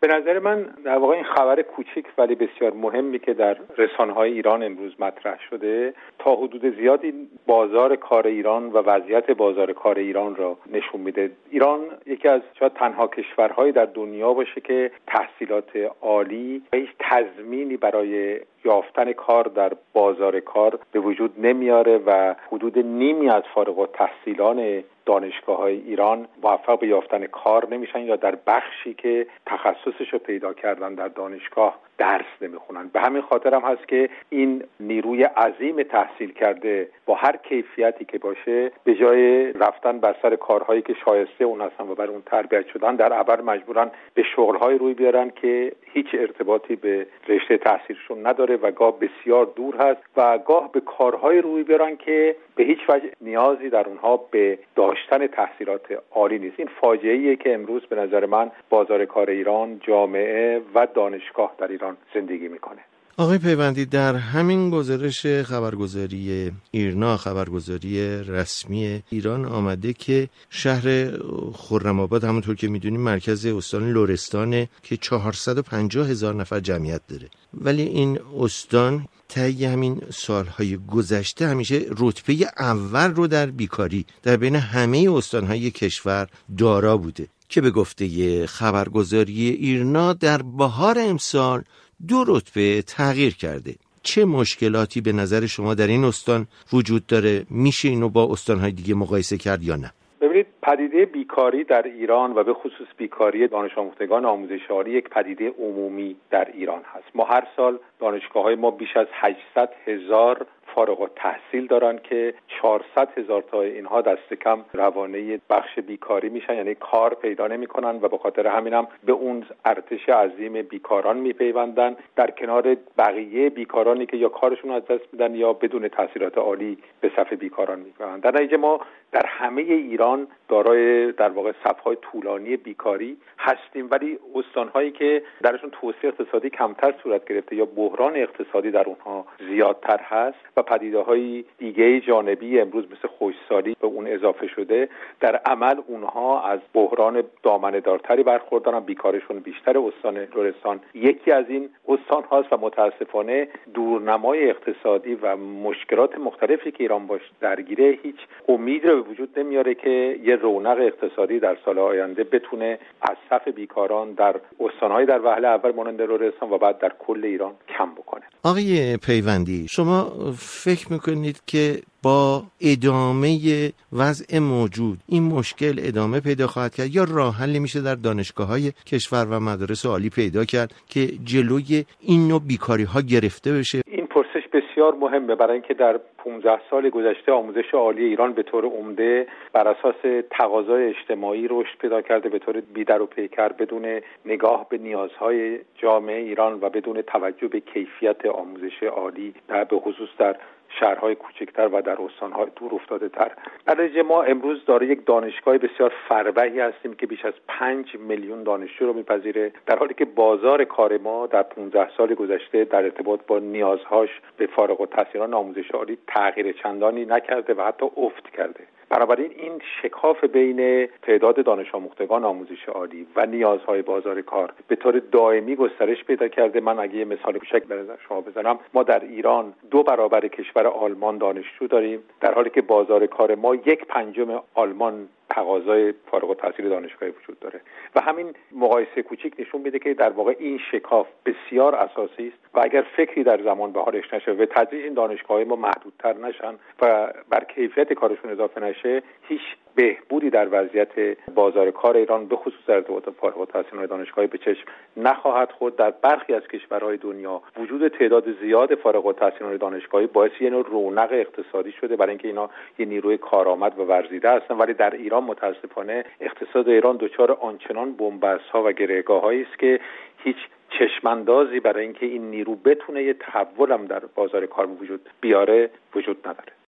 به نظر من در واقع این خبر کوچیک ولی بسیار مهمی که در رسانه‌های ایران امروز مطرح شده تا حدود زیادی بازار کار ایران و وضعیت بازار کار ایران را نشون میده. ایران یکی از شاید تنها کشورهای در دنیا باشه که تحصیلات عالی و هیچ تضمینی برای یافتن کار در بازار کار به وجود نمیاره و حدود نیمی از فارغ التحصیلان دانشگاه‌های ایران موفق به یافتن کار نمیشن یا در بخشی که تخصصش رو پیدا کردن در دانشگاه درس نمیخونن. به همین خاطر هم هست که این نیروی عظیم تحصیل کرده با هر کیفیتی که باشه به جای رفتن بر سر کارهایی که شایسته اون هستن و بر اون تربیت شدن در عبر مجبورن به شغل‌های روی بیارن که هیچ ارتباطی به رشته تحصیلشون نداره و گاه بسیار دور هست و گاه به کارهای روی بیارن که به هیچ وجه نیازی در اونها به داشتن تحصیلات عالی نیست. این فاجعه‌ایه که امروز به نظر من بازار کار ایران، جامعه و دانشگاه در ایران زندگی میکنه. آقای پیوندی، در همین گزارش خبرگزاری ایرنا، خبرگزاری رسمی ایران، آمده که شهر خرم‌آباد همونطور که میدونیم مرکز استان لرستانه که 450,000 نفر جمعیت داره، ولی این استان طی همین سالهای گذشته همیشه رتبه اول رو در بیکاری در بین همه استانهای کشور دارا بوده که به گفته خبرگزاری ایرنا در بهار امسال 2 رتبه تغییر کرده. چه مشکلاتی به نظر شما در این استان وجود داره؟ میشه اینو با استانهای دیگه مقایسه کرد یا نه؟ ببینید، پدیده بیکاری در ایران و به خصوص بیکاری دانش آموختگان آموزش عالی یک پدیده عمومی در ایران هست. ما هر سال دانشگاه‌های ما بیش از 800,000 فارغ التحصیل دارن که 400,000 تا اینها دست کم روانه بخش بیکاری میشن، یعنی کار پیدا نمیکنن و به خاطر همینم به اون ارتش عظیم بیکاران میپیوندن، در کنار بقیه بیکارانی که یا کارشون از دست میدن یا بدون تحصیلات عالی به صف بیکاران میپیوندن. در نتیجه ما در همه ایران دارای در واقع صف‌های طولانی بیکاری هستیم، ولی استان‌هایی که درشون توسعه اقتصادی کمتر صورت گرفته یا بحران اقتصادی در اونها زیادتر هست و پدیده‌های دیگه جانبی امروز مثل خشکسالی به اون اضافه شده، در عمل اونها از بحران دامنه‌دارتری برخوردارن، بیکارشون بیشتر. استان لرستان یکی از این استان هاست و متاسفانه دورنمای اقتصادی و مشکلات مختلفی که ایران باش درگیره هیچ امید رو به وجود نمیاره که یه رونق اقتصادی در سال آینده بتونه از صف بیکاران در استان‌های در وهله اول مانند لرستان و بعد در کل ایران کم بکنه. آقای پیوندی، شما فکر میکنید که با ادامه وضع موجود این مشکل ادامه پیدا خواهد کرد یا راه حلی میشه در دانشگاه‌های کشور و مدارس عالی پیدا کرد که جلوی این نوع بیکاری‌ها گرفته بشه؟ این پرسش بسیار مهمه، برای اینکه در 15 سال گذشته آموزش عالی ایران به طور عمده بر اساس تقاضای اجتماعی رشد پیدا کرده، به طور بی‌در و پیکر، بدون نگاه به نیازهای جامعه ایران و بدون توجه به کیفیت آموزش عالی به خصوص در شهرهای کوچکتر و در استانهای دور افتاده تر. در نتیجه ما امروز داره یک دانشگاه بسیار فربهی هستیم که بیش از 5 میلیون دانشجو رو میپذیره، در حالی که بازار کار ما در 15 سال گذشته در ارتباط با نیازهاش به فارغ التحصیلان آموزش عالی تغییر چندانی نکرده و حتی افت کرده. بنابراین این شکاف بین تعداد دانش آموختگان آموزش عالی و نیازهای بازار کار به طور دائمی گسترش پیدا کرده. من اگه یه مثال کوچک برای شما بزنم، ما در ایران 2 برابر کشور آلمان دانشجو داریم، در حالی که بازار کار ما 1/5 آلمان تقاضای فارغ التحصیل دانشگاهی وجود داره و همین مقایسه کوچیک نشون میده که در واقع این شکاف بسیار اساسی است و اگر فکری در زمان به حالش نشه و تدریج این دانشگاه‌های ما محدودتر نشن و بر کیفیت کارشون اضافه نشه، هیچ بهبودی در وضعیت بازار کار ایران به خصوص در ارتباط فارغ التحصیلان دانشگاهی به چشم نخواهد خورد. در برخی از کشورهای دنیا وجود تعداد زیاد فارغ التحصیلان دانشگاهی باعث یه نوع رونق اقتصادی شده برای اینکه اینا یه نیروی کارآمد و ورزیده هستن، ولی در ایران متاسفانه اقتصاد ایران دچار آنچنان بن‌بست‌ها و گره‌گاه‌هایی است که هیچ چشماندازی برای اینکه این نیرو بتونه یه تحول هم در بازار کار وجود بیاره وجود نداره.